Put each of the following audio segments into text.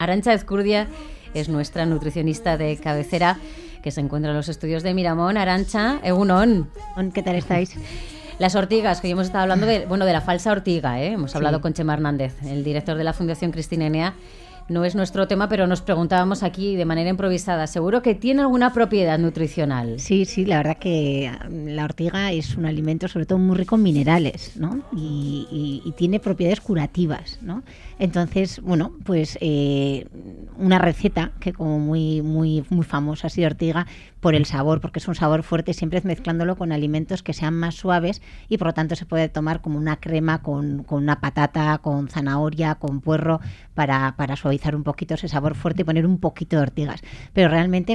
Arantxa Ezcurdia es nuestra nutricionista de cabecera que se encuentra en los estudios de Miramón. Arantxa, egunon. ¿Qué tal estáis? Las ortigas, que hoy hemos estado hablando de la falsa ortiga, ¿eh? Hemos hablado con Chema Hernández, el director de la Fundación Cristina Enea. No es nuestro tema, pero nos preguntábamos aquí de manera improvisada. ¿Seguro que tiene alguna propiedad nutricional? Sí, la verdad que la ortiga es un alimento sobre todo muy rico en minerales, ¿no? Y tiene propiedades curativas, ¿no? Entonces, bueno, pues una receta que como muy famosa ha sido ortiga por el sabor, porque es un sabor fuerte, siempre es mezclándolo con alimentos que sean más suaves y por lo tanto se puede tomar como una crema con una patata, con zanahoria, con puerro, para suavizar un poquito ese sabor fuerte y poner un poquito de ortigas. Pero realmente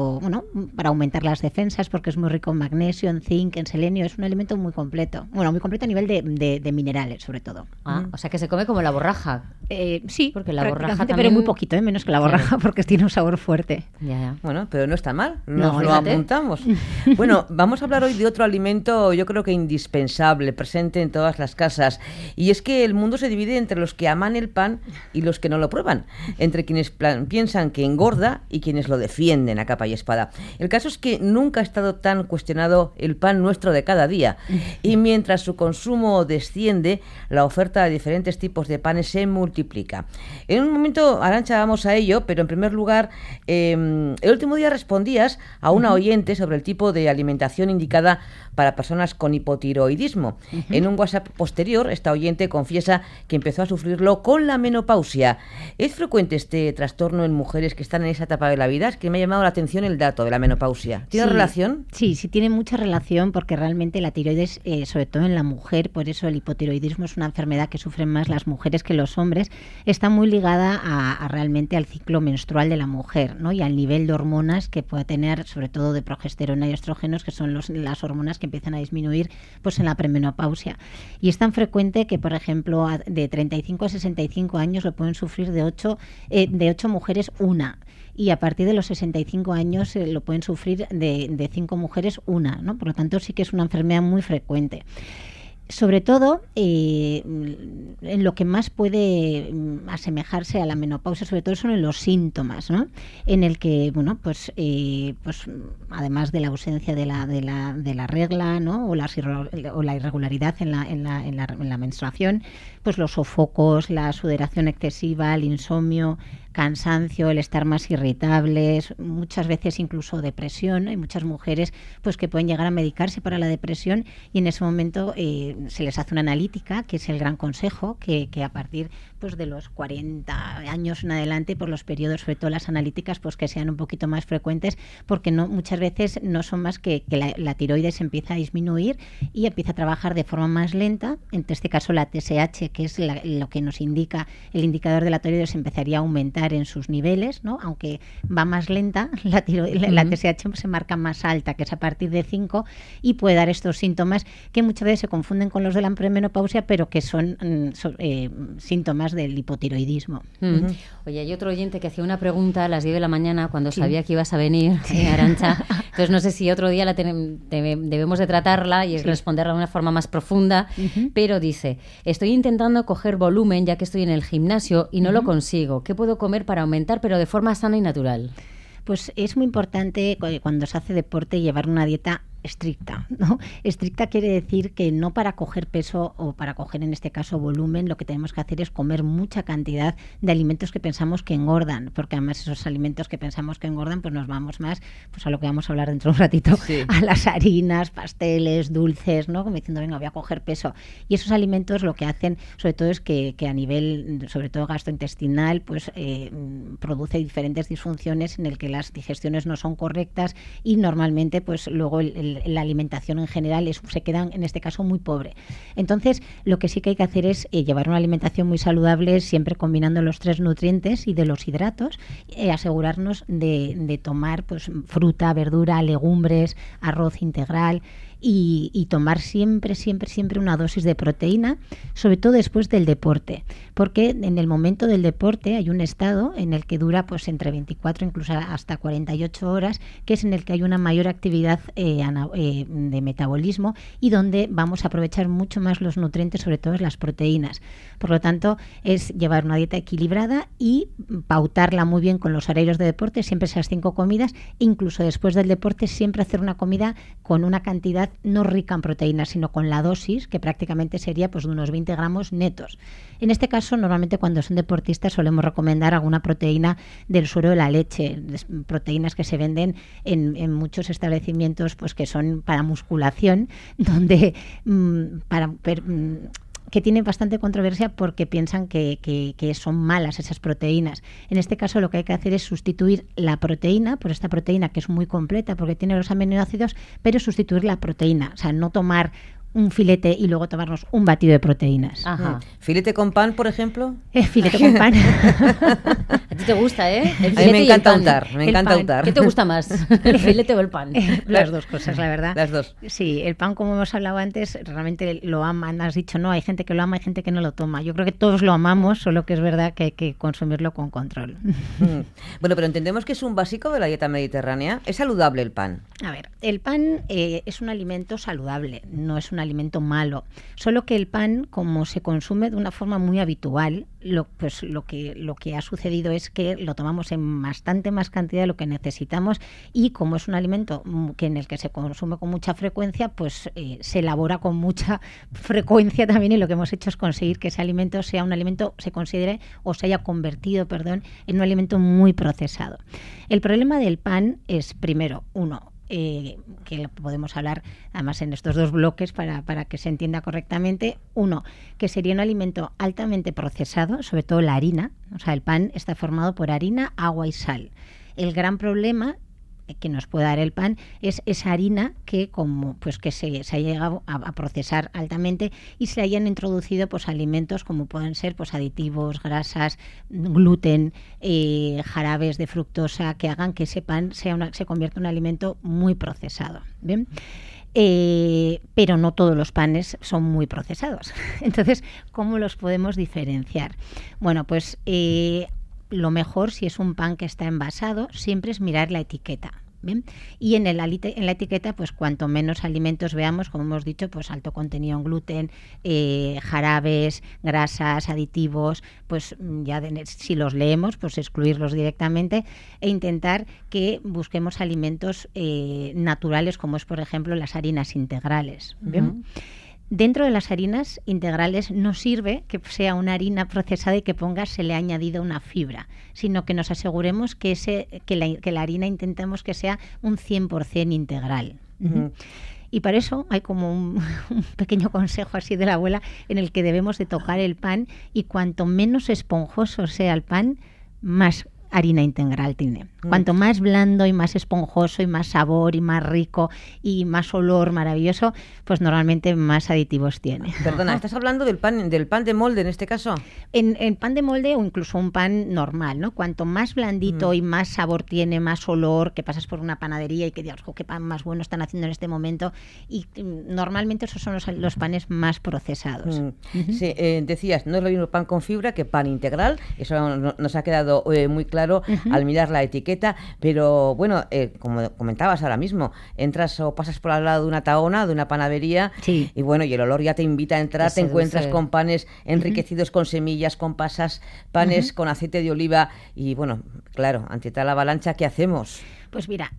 para aumentar las defensas, porque es muy rico en magnesio, en zinc, en selenio, es un alimento muy completo. Bueno, muy completo a nivel de minerales, sobre todo. O sea que se come como la borraja. Sí, porque la borraja también... pero muy poquito, menos que la borraja, porque tiene un sabor fuerte. Ya. Bueno, pero no está mal, nos lo fíjate. apuntamos. Bueno, vamos a hablar hoy de otro alimento, yo creo que indispensable, presente en todas las casas, y es que el mundo se divide entre los que aman el pan y los que no lo prueban, entre quienes piensan que engorda y quienes lo defienden a capa y espada. El caso es que nunca ha estado tan cuestionado el pan nuestro de cada día, y mientras su consumo desciende, la oferta de diferentes tipos de panes se multiplica. En un momento, Arantxa, vamos a ello, pero en primer lugar, el último día respondías a una oyente sobre el tipo de alimentación indicada para personas con hipotiroidismo. En un WhatsApp posterior, esta oyente confiesa que empezó a sufrirlo con la menopausia. ¿Es frecuente este trastorno en mujeres que están en esa etapa de la vida? Es que me ha llamado la atención el dato de la menopausia. ¿Tiene relación? Sí, tiene mucha relación, porque realmente la tiroides, sobre todo en la mujer, por eso el hipotiroidismo es una enfermedad que sufren más las mujeres que los hombres, está muy ligada a realmente al ciclo menstrual de la mujer, ¿no? Y al nivel de hormonas que puede tener, sobre todo de progesterona y estrógenos, que son las hormonas que empiezan a disminuir pues en la premenopausia. Y es tan frecuente que, por ejemplo, de 35 a 65 años lo pueden sufrir de 8 mujeres una. Y a partir de los 65 años lo pueden sufrir de 5 mujeres una, ¿no? Por lo tanto, sí que es una enfermedad muy frecuente. Sobre todo, en lo que más puede asemejarse a la menopausia, sobre todo son en los síntomas, ¿no? En el que, pues además de la ausencia de la regla, ¿no? o la irregularidad en la menstruación, pues los sofocos, la sudoración excesiva, el insomnio, cansancio, el estar más irritables, muchas veces incluso depresión. Hay muchas mujeres pues que pueden llegar a medicarse para la depresión y en ese momento se les hace una analítica, que es el gran consejo, que a partir pues de los 40 años en adelante, por los periodos, sobre todo las analíticas, pues que sean un poquito más frecuentes, porque muchas veces no son más que la tiroides empieza a disminuir y empieza a trabajar de forma más lenta. En este caso la TSH, que es lo que nos indica, el indicador de la tiroides empezaría a aumentar en sus niveles, ¿no? Aunque va más lenta, la TSH se marca más alta, que es a partir de 5, y puede dar estos síntomas que muchas veces se confunden con los de la premenopausia, pero que son síntomas del hipotiroidismo. Oye, hay otro oyente que hacía una pregunta a las 10 de la mañana cuando sabía que ibas a venir, Arantxa. Entonces no sé si otro día debemos de tratarla y responderla de una forma más profunda, pero dice: estoy intentando coger volumen ya que estoy en el gimnasio y no lo consigo. ¿Qué puedo comer para aumentar, pero de forma sana y natural? Pues es muy importante cuando se hace deporte llevar una dieta estricta, ¿no? Estricta quiere decir que no para coger peso o para coger, en este caso, volumen, lo que tenemos que hacer es comer mucha cantidad de alimentos que pensamos que engordan, porque además esos alimentos que pensamos que engordan, pues nos vamos más pues a lo que vamos a hablar dentro de un ratito, a las harinas, pasteles, dulces, ¿no? Como diciendo, venga, voy a coger peso. Y esos alimentos lo que hacen, sobre todo, es que a nivel, sobre todo gastrointestinal, pues produce diferentes disfunciones en el que las digestiones no son correctas y normalmente, pues luego la alimentación en general se queda, en este caso, muy pobre. Entonces, lo que sí que hay que hacer es llevar una alimentación muy saludable, siempre combinando los 3 nutrientes y de los hidratos, asegurarnos de tomar pues fruta, verdura, legumbres, arroz integral, y tomar siempre una dosis de proteína, sobre todo después del deporte, porque en el momento del deporte hay un estado en el que dura pues entre 24 incluso hasta 48 horas, que es en el que hay una mayor actividad de metabolismo y donde vamos a aprovechar mucho más los nutrientes, sobre todo las proteínas. Por lo tanto, es llevar una dieta equilibrada y pautarla muy bien con los horarios de deporte, siempre esas 5 comidas, incluso después del deporte siempre hacer una comida con una cantidad no rica en proteínas, sino con la dosis, que prácticamente sería pues de unos 20 gramos netos. En este caso, normalmente cuando son deportistas solemos recomendar alguna proteína del suero de la leche, proteínas que se venden en muchos establecimientos pues que son para musculación, donde que tienen bastante controversia porque piensan que son malas esas proteínas. En este caso lo que hay que hacer es sustituir la proteína por esta proteína que es muy completa porque tiene los aminoácidos, pero sustituir la proteína, o sea, no tomar un filete y luego tomarnos un batido de proteínas. Ajá. ¿Filete con pan, por ejemplo? Filete con pan. A ti te gusta, ¿eh? El a mí me encanta untar, untar. ¿Qué te gusta más, el filete o el pan? Las dos cosas, la verdad. Las dos. Sí, el pan, como hemos hablado antes, realmente lo aman. Has dicho, no, hay gente que lo ama, hay gente que no lo toma. Yo creo que todos lo amamos, solo que es verdad que hay que consumirlo con control. Bueno, pero entendemos que es un básico de la dieta mediterránea. ¿Es saludable el pan? A ver, el pan es un alimento saludable, no es un alimento malo. Solo que el pan, como se consume de una forma muy habitual, lo que ha sucedido es que lo tomamos en bastante más cantidad de lo que necesitamos y como es un alimento en el que se consume con mucha frecuencia, pues se elabora con mucha frecuencia también, y lo que hemos hecho es conseguir que ese alimento sea un alimento, se considere o se haya convertido, en un alimento muy procesado. El problema del pan es, primero, que podemos hablar además en estos dos bloques para que se entienda correctamente. Uno, que sería un alimento altamente procesado, sobre todo la harina. O sea, el pan está formado por harina, agua y sal. El gran problema que nos puede dar el pan es esa harina que se ha llegado a procesar altamente y se hayan introducido pues alimentos como pueden ser pues aditivos, grasas, gluten, jarabes de fructosa, que hagan que ese pan se convierta en un alimento muy procesado. ¿Bien? Pero no todos los panes son muy procesados. Entonces, ¿cómo los podemos diferenciar? Bueno, pues lo mejor, si es un pan que está envasado, siempre es mirar la etiqueta. ¿Bien? Y en la etiqueta, pues cuanto menos alimentos veamos, como hemos dicho, pues alto contenido en gluten, jarabes, grasas, aditivos, pues ya si los leemos, pues excluirlos directamente e intentar que busquemos alimentos naturales, como es, por ejemplo, las harinas integrales. ¿Bien? Uh-huh. Dentro de las harinas integrales no sirve que sea una harina procesada y que se le ha añadido una fibra, sino que nos aseguremos que la harina intentemos que sea un 100% integral. Uh-huh. Y para eso hay como un pequeño consejo así de la abuela en el que debemos de tocar el pan y cuanto menos esponjoso sea el pan, más harina integral tiene. Cuanto más blando y más esponjoso y más sabor y más rico y más olor maravilloso, pues normalmente más aditivos tiene. Perdona, ¿estás hablando del pan de molde en este caso? En pan de molde o incluso un pan normal, ¿no? Cuanto más blandito y más sabor tiene, más olor, que pasas por una panadería y que digas, qué pan más bueno están haciendo en este momento, y normalmente esos son los panes más procesados. Uh-huh. Sí, decías, no es lo mismo pan con fibra que pan integral, eso nos ha quedado muy claro al mirar la etiqueta, pero bueno, como comentabas ahora mismo, entras o pasas por al lado de una tahona, de una panadería, y bueno, y el olor ya te invita a entrar, te encuentras con panes enriquecidos con semillas, con pasas, panes con aceite de oliva, y bueno, claro, ante tal avalancha, ¿qué hacemos? Pues mira,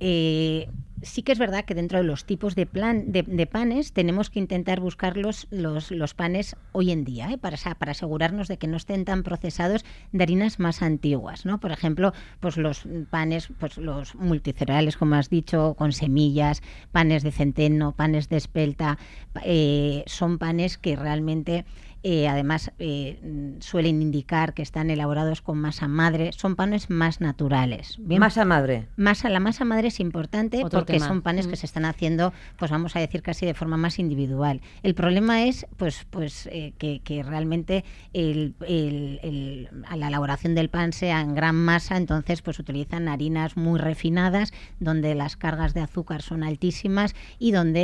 sí que es verdad que dentro de los tipos de panes tenemos que intentar buscar los panes hoy en día, para asegurarnos de que no estén tan procesados de harinas más antiguas, ¿no? Por ejemplo, pues los panes, pues los multicereales, como has dicho, con semillas, panes de centeno, panes de espelta, son panes que realmente además suelen indicar que están elaborados con masa madre, son panes más naturales. ¿Bien? ¿Masa madre? La masa madre es importante porque tema. son panes que se están haciendo, pues vamos a decir casi de forma más individual. El problema es que realmente a la elaboración del pan sea en gran masa, entonces pues utilizan harinas muy refinadas, donde las cargas de azúcar son altísimas y donde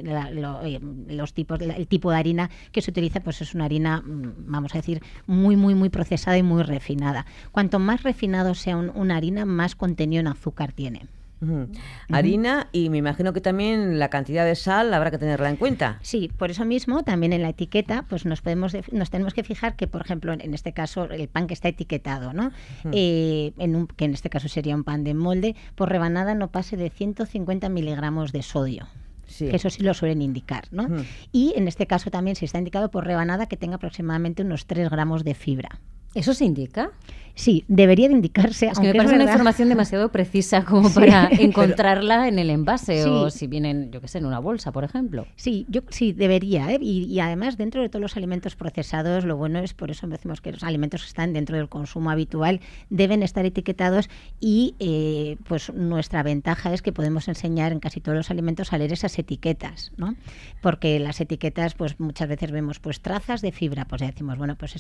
el tipo de harina que se utiliza pues es una harina, vamos a decir, muy, muy, muy procesada y muy refinada. Cuanto más refinado sea una harina, más contenido en azúcar tiene. Harina, y me imagino que también la cantidad de sal habrá que tenerla en cuenta. Sí, por eso mismo también en la etiqueta pues nos tenemos que fijar que, por ejemplo, en este caso el pan que está etiquetado, ¿no? Que en este caso sería un pan de molde, por rebanada no pase de 150 miligramos de sodio. Sí. Que eso sí lo suelen indicar, ¿no? Y en este caso también, si está indicado por rebanada, que tenga aproximadamente unos 3 gramos de fibra. ¿Eso se indica? Sí, debería de indicarse. Es que me parece una información demasiado precisa como para encontrarla en el envase o si vienen, yo qué sé, en una bolsa, por ejemplo. Sí, debería. Y además, dentro de todos los alimentos procesados, lo bueno es, por eso decimos que los alimentos que están dentro del consumo habitual deben estar etiquetados y pues nuestra ventaja es que podemos enseñar en casi todos los alimentos a leer esas etiquetas, ¿no? Porque las etiquetas, pues muchas veces vemos pues trazas de fibra, pues ya decimos, bueno, pues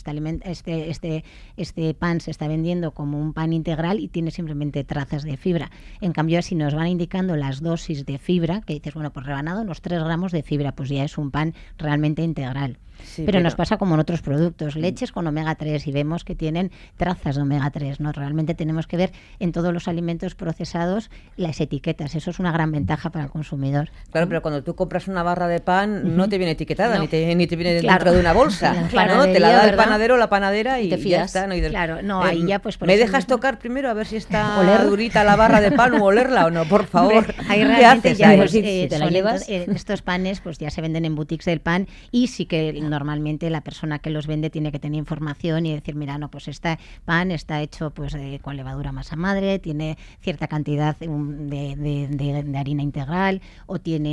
este pan se está vendiendo como un pan integral y tiene simplemente trazas de fibra. En cambio, si nos van indicando las dosis de fibra, que dices, bueno, pues rebanado unos 3 gramos de fibra, pues ya es un pan realmente integral. Sí, pero nos pasa como en otros productos, leches con omega 3 y vemos que tienen trazas de omega 3, ¿no? Realmente tenemos que ver en todos los alimentos procesados las etiquetas, eso es una gran ventaja para el consumidor. Claro, pero cuando tú compras una barra de pan no te viene etiquetada, no. ni te viene dentro de una bolsa, ¿no? Te la da el panadero o la panadera y ya está. ¿No? Claro, no, ahí ya pues... ¿Me dejas tocar primero a ver si está durita la barra de pan o olerla o no? Por favor. Hombre, ahí realmente ya pues, te la llevas. Estos panes pues ya se venden en boutiques del pan y sí que normalmente la persona que los vende tiene que tener información y decir, mira, no, pues este pan está hecho pues con levadura masa madre, tiene cierta cantidad de harina integral o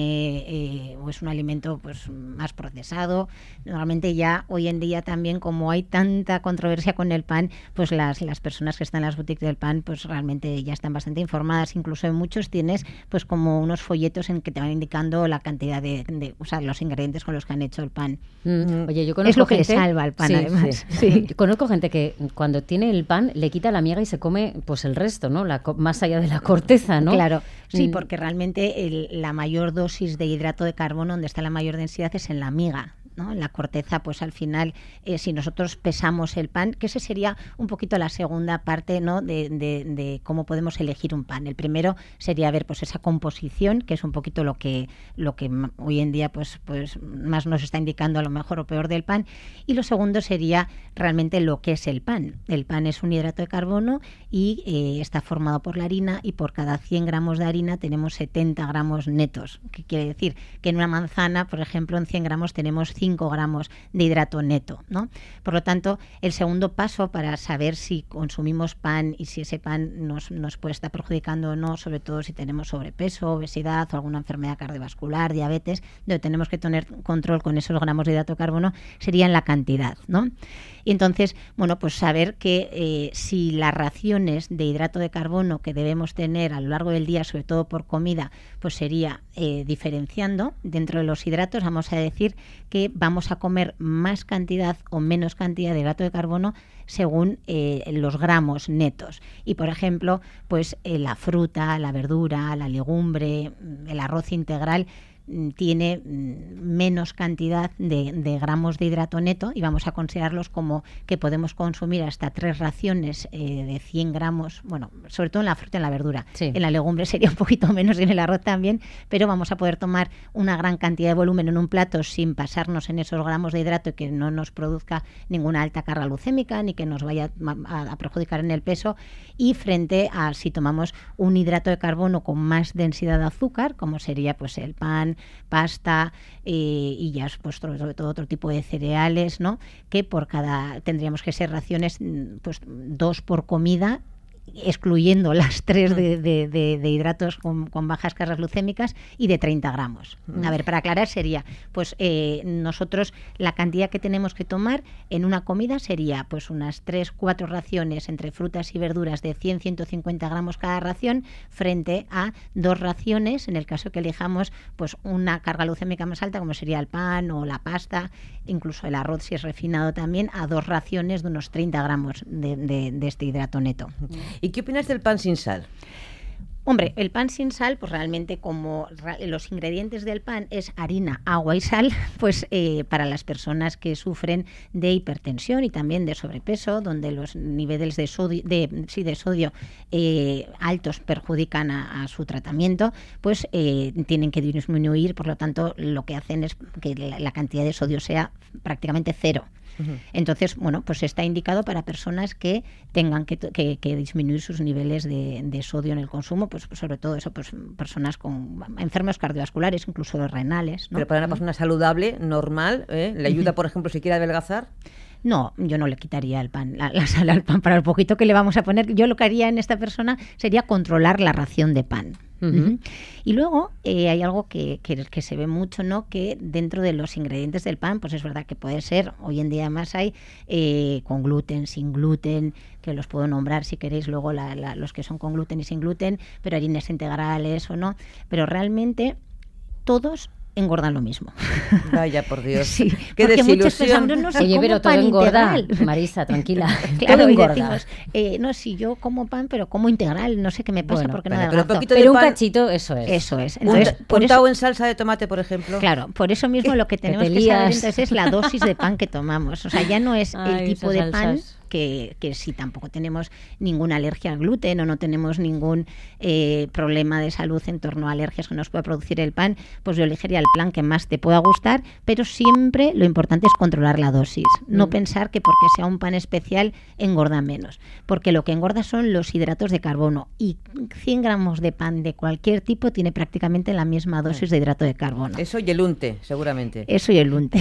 tiene o es un alimento pues más procesado. Normalmente ya hoy en día también, como hay tanta controversia con el pan, pues las personas que están en las boutiques del pan pues realmente ya están bastante informadas. Incluso en muchos tienes pues como unos folletos en que te van indicando la cantidad o sea, los ingredientes con los que han hecho el pan. Oye, yo conozco es lo que gente, le salva al pan, además. Sí. Yo conozco gente que cuando tiene el pan le quita la miga y se come pues el resto, ¿no? Más allá de la corteza, ¿no? Claro, sí, porque realmente la mayor dosis de hidrato de carbono, donde está la mayor densidad, es en la miga, ¿no? En la corteza, pues al final, si nosotros pesamos el pan, que ese sería un poquito la segunda parte, ¿no? de cómo podemos elegir un pan. El primero sería ver pues esa composición, que es un poquito lo que hoy en día pues más nos está indicando a lo mejor o peor del pan. Y lo segundo sería realmente lo que es el pan. El pan es un hidrato de carbono y está formado por la harina, y por cada 100 gramos de harina tenemos 70 gramos netos. ¿Qué quiere decir? Que en una manzana, por ejemplo, en 100 gramos tenemos 5 gramos de hidrato neto, ¿no? Por lo tanto, el segundo paso para saber si consumimos pan y si ese pan nos puede estar perjudicando o no, sobre todo si tenemos sobrepeso, obesidad o alguna enfermedad cardiovascular, diabetes, donde tenemos que tener control con esos gramos de hidrato de carbono, sería en la cantidad, ¿no? Y entonces, bueno, pues saber que si las raciones de hidrato de carbono que debemos tener a lo largo del día, sobre todo por comida, pues sería diferenciando dentro de los hidratos, vamos a decir que vamos a comer más cantidad o menos cantidad de hidrato de carbono según los gramos netos. Y, por ejemplo, pues la fruta, la verdura, la legumbre, el arroz integral tiene menos cantidad de gramos de hidrato neto, y vamos a considerarlos como que podemos consumir hasta 3 raciones de 100 gramos, bueno, sobre todo en la fruta y en la verdura. Sí. En la legumbre sería un poquito menos y en el arroz también, pero vamos a poder tomar una gran cantidad de volumen en un plato sin pasarnos en esos gramos de hidrato y que no nos produzca ninguna alta carga glucémica ni que nos vaya a perjudicar en el peso, y frente a si tomamos un hidrato de carbono con más densidad de azúcar, como sería pues el pan, pasta y ya pues sobre todo otro tipo de cereales, ¿no? Que tendríamos que ser raciones pues 2 por comida, excluyendo las 3 de hidratos con bajas cargas glucémicas y de 30 gramos. A ver, para aclarar sería, pues nosotros la cantidad que tenemos que tomar en una comida sería pues unas 3-4 raciones entre frutas y verduras de 100-150 gramos cada ración, frente a 2 raciones en el caso que elijamos pues una carga glucémica más alta, como sería el pan o la pasta, incluso el arroz si es refinado también, a 2 raciones de unos 30 gramos de este hidrato neto. ¿Y qué opinas del pan sin sal? Hombre, el pan sin sal, pues realmente como los ingredientes del pan es harina, agua y sal, pues para las personas que sufren de hipertensión y también de sobrepeso, donde los niveles de sodio altos perjudican a su tratamiento, pues tienen que disminuir, por lo tanto lo que hacen es que la cantidad de sodio sea prácticamente 0. Entonces, bueno, pues está indicado para personas que tengan que disminuir sus niveles de sodio en el consumo, pues sobre todo eso, pues personas con enfermos cardiovasculares, incluso renales, ¿no? Pero para una persona saludable, normal, ¿le ayuda, por ejemplo, si quiere adelgazar? No, yo no le quitaría el pan, la sal al pan para el poquito que le vamos a poner. Yo lo que haría en esta persona sería controlar la ración de pan. Y luego hay algo que se ve mucho, ¿no? Que dentro de los ingredientes del pan, pues es verdad que puede ser, hoy en día además hay con gluten, sin gluten, que los puedo nombrar si queréis luego los que son con gluten y sin gluten, pero harinas integrales o no, pero realmente todos engordan lo mismo. Vaya, por Dios. Sí, qué desilusión. No sé, oye, pero todo engorda, Marisa, tranquila. Claro, todo y engorda. decimos, no, si yo como pan, pero como integral, no sé qué me pasa, Bueno, porque no pero adelgazo. Pero un pan, cachito, eso es. Eso es. Entonces, por untado eso, en salsa de tomate, por ejemplo. claro, por eso mismo lo que tenemos que saber entonces es la dosis de pan que tomamos. O sea, ya no es el tipo de pan que si tampoco tenemos ninguna alergia al gluten o no tenemos ningún problema de salud en torno a alergias que nos pueda producir el pan, pues yo elegiría el plan que más te pueda gustar, pero siempre lo importante es controlar la dosis, no pensar que porque sea un pan especial engorda menos, porque lo que engorda son los hidratos de carbono y 100 gramos de pan de cualquier tipo tiene prácticamente la misma dosis de hidrato de carbono. Eso y el unte, seguramente. Eso y el unte.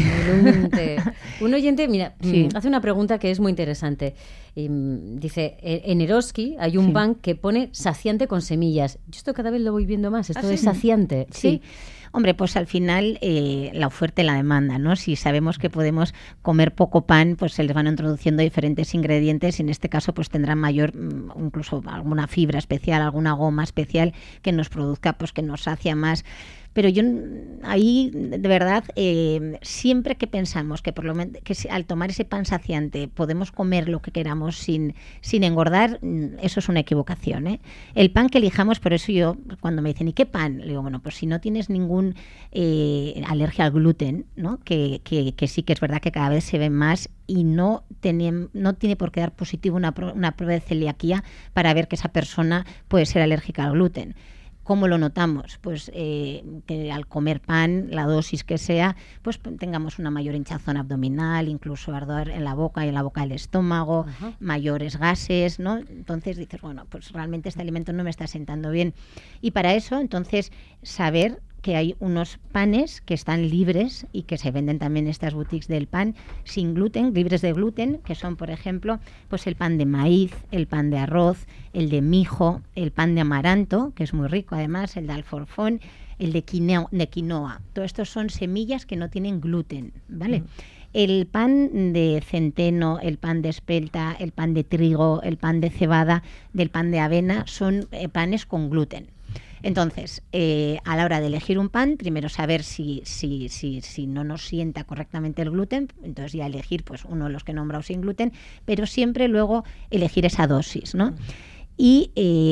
Un oyente, mira, Sí. hace una pregunta que es muy interesante. Dice, en Eroski hay un pan que pone saciante con semillas. Yo esto cada vez lo voy viendo más, esto de saciante. Sí. Hombre, pues al final la oferta y la demanda, ¿no? Si sabemos que podemos comer poco pan, pues se les van introduciendo diferentes ingredientes y en este caso pues tendrán mayor, incluso alguna fibra especial, alguna goma especial que nos produzca, pues que nos sacia más. Pero yo ahí, de verdad, siempre que pensamos que por lo menos que al tomar ese pan saciante podemos comer lo que queramos sin engordar, eso es una equivocación, ¿eh? El pan que elijamos, por eso yo, cuando me dicen, ¿y qué pan? Le digo, bueno, pues si no tienes ningún alergia al gluten, ¿no? Que sí que es verdad que cada vez se ve más y no tiene por qué dar positivo una prueba de celiaquía para ver que esa persona puede ser alérgica al gluten. ¿Cómo lo notamos? Pues que al comer pan, la dosis que sea, pues tengamos una mayor hinchazón abdominal, incluso ardor en la boca y en la boca del estómago, mayores gases, ¿no? Entonces dices, bueno, pues realmente este alimento no me está sentando bien. Y para eso, entonces, saber que hay unos panes que están libres y que se venden también en estas boutiques del pan sin gluten, libres de gluten, que son, por ejemplo, pues el pan de maíz, el pan de arroz, el de mijo, el pan de amaranto, que es muy rico además, el de alforfón, el de quinoa. Todo esto son semillas que no tienen gluten, ¿vale? El pan de centeno, el pan de espelta, el pan de trigo, el pan de cebada, del pan de avena, son panes con gluten. Entonces, a la hora de elegir un pan, primero saber si no nos sienta correctamente el gluten, entonces ya elegir pues uno de los que he nombrado sin gluten, pero siempre luego elegir esa dosis, ¿no? Y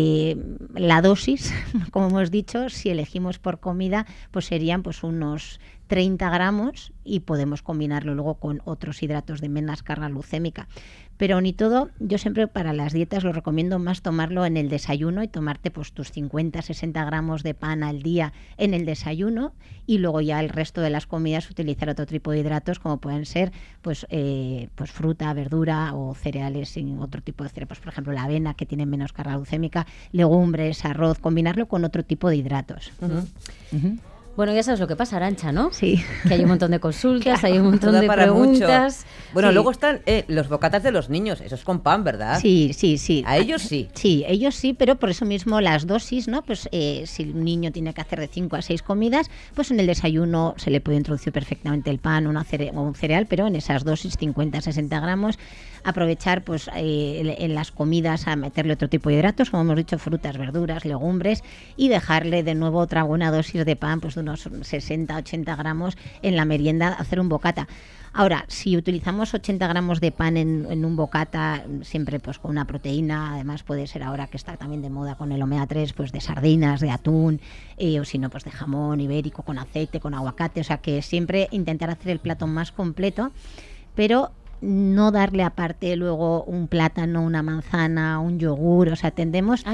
la dosis, como hemos dicho, si elegimos por comida, pues serían pues unos 30 gramos y podemos combinarlo luego con otros hidratos de menos carga glucémica. Pero ni todo, yo siempre para las dietas lo recomiendo más tomarlo en el desayuno y tomarte pues tus 50-60 gramos de pan al día en el desayuno y luego ya el resto de las comidas utilizar otro tipo de hidratos como pueden ser pues fruta, verdura o cereales sin otro tipo de cereales, por ejemplo la avena que tiene menos carga glucémica, legumbres, arroz, combinarlo con otro tipo de hidratos. Bueno, ya sabes lo que pasa, Arantxa, ¿no? Sí. Que hay un montón de consultas, Claro. hay un montón de preguntas. Mucho. Bueno, Sí. luego están los bocatas de los niños, eso es con pan, ¿verdad? Sí. A ellos sí. Sí, ellos sí, pero por eso mismo las dosis, ¿no? Pues si un niño tiene que hacer de 5 a 6 comidas, pues en el desayuno se le puede introducir perfectamente el pan o un cereal, pero en esas dosis, 50 a 60 gramos, aprovechar pues en las comidas a meterle otro tipo de hidratos, como hemos dicho, frutas, verduras, legumbres, y dejarle de nuevo otra buena dosis de pan, pues de unos 60 a 80 gramos en la merienda, hacer un bocata. Ahora, si utilizamos 80 gramos de pan en un bocata, siempre pues con una proteína, además puede ser ahora que está también de moda con el omega 3, pues de sardinas, de atún, o si no, pues de jamón ibérico con aceite, con aguacate, o sea que siempre intentar hacer el plato más completo, pero no darle aparte luego un plátano, una manzana, un yogur, o sea, tendemos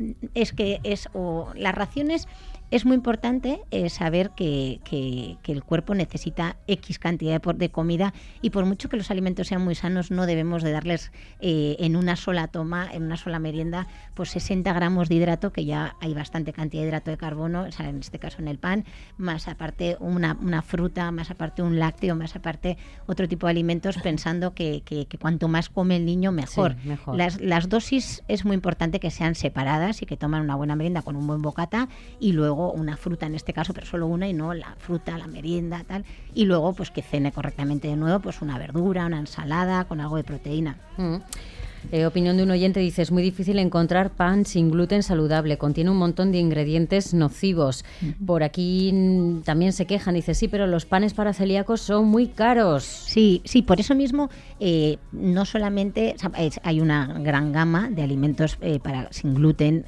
las raciones. Es muy importante saber que el cuerpo necesita X cantidad de comida, y por mucho que los alimentos sean muy sanos, no debemos de darles en una sola toma, en una sola merienda, pues 60 gramos de hidrato, que ya hay bastante cantidad de hidrato de carbono, o sea, en este caso en el pan, más aparte una fruta, más aparte un lácteo, más aparte otro tipo de alimentos, pensando que cuanto más come el niño, mejor. Sí, mejor. Las dosis es muy importante que sean separadas y que toman una buena merienda con un buen bocata, y luego una fruta en este caso, pero solo una, y no la fruta, la merienda, tal, y luego pues que cene correctamente de nuevo, pues una verdura, una ensalada con algo de proteína. Opinión de un oyente, dice: es muy difícil encontrar pan sin gluten saludable, contiene un montón de ingredientes nocivos. Por aquí también se quejan, dice: sí, pero los panes para celíacos son muy caros. Sí, por eso mismo no solamente hay una gran gama de alimentos sin gluten,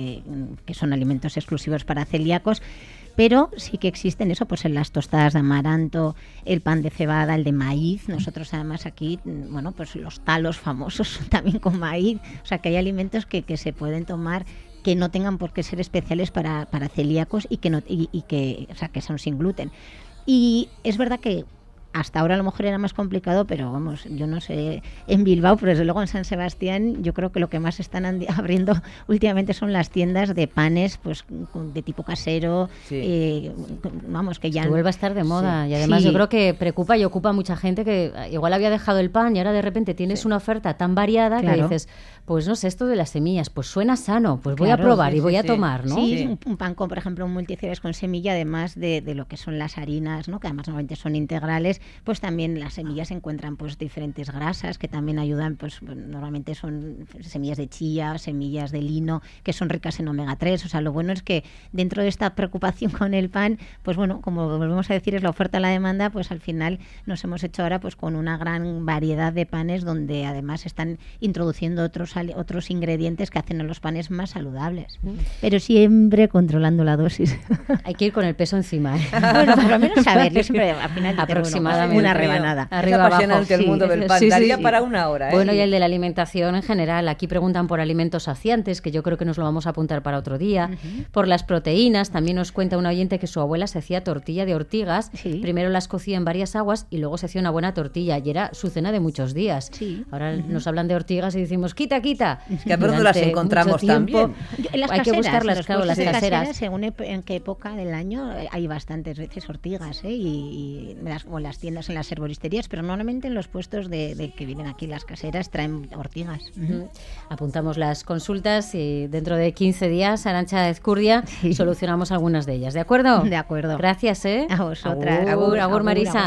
que son alimentos exclusivos para celíacos, pero sí que existen eso, pues en las tostadas de amaranto, el pan de cebada, el de maíz. Nosotros además aquí, bueno, pues los talos famosos también con maíz. O sea, que hay alimentos que se pueden tomar que no tengan por qué ser especiales para celíacos y que son sin gluten. Y es verdad que hasta ahora a lo mejor era más complicado, pero vamos, yo no sé, en Bilbao, pero desde luego en San Sebastián, yo creo que lo que más están abriendo últimamente son las tiendas de panes, pues de tipo casero, sí. Vamos, que ya... Que vuelva a estar de moda, Sí. y además Sí. yo creo que preocupa y ocupa a mucha gente que igual había dejado el pan y ahora de repente tienes una oferta tan variada que dices, pues no sé, esto de las semillas, pues suena sano, pues voy a probar y voy a tomar, ¿no? Sí, un pan con, por ejemplo, un multicereales con semilla, además de lo que son las harinas, ¿no? Que además normalmente son integrales, pues también las semillas se encuentran pues diferentes grasas que también ayudan, pues normalmente son semillas de chía, semillas de lino, que son ricas en omega 3, o sea, lo bueno es que dentro de esta preocupación con el pan, pues bueno, como volvemos a decir, es la oferta y la demanda, pues al final nos hemos hecho ahora pues con una gran variedad de panes donde además están introduciendo otros ingredientes que hacen a los panes más saludables, pero siempre controlando la dosis. Hay que ir con el peso encima, ¿eh? Bueno, por lo menos a ver, yo siempre al final aproximadamente una rebanada. Es apasionante el mundo del pan. Daría para una hora, ¿eh? Bueno, y el de la alimentación en general. Aquí preguntan por alimentos saciantes, que yo creo que nos lo vamos a apuntar para otro día. Por las proteínas, también nos cuenta un oyente que su abuela se hacía tortilla de ortigas. Primero las cocía en varias aguas y luego se hacía una buena tortilla, y era su cena de muchos días. Ahora nos hablan de ortigas y decimos, quita. Es que a veces las encontramos también. Hay que buscarlas, claro, las caseras. Según en qué época del año hay bastantes veces ortigas, y las tiendas, en las herboristerías, pero normalmente en los puestos de que vienen aquí las caseras traen ortigas. Apuntamos las consultas y dentro de 15 días, Arantxa Ezcurdia, solucionamos algunas de ellas. ¿De acuerdo? De acuerdo. Gracias, ¿eh? A vosotras. Agur, Marisa.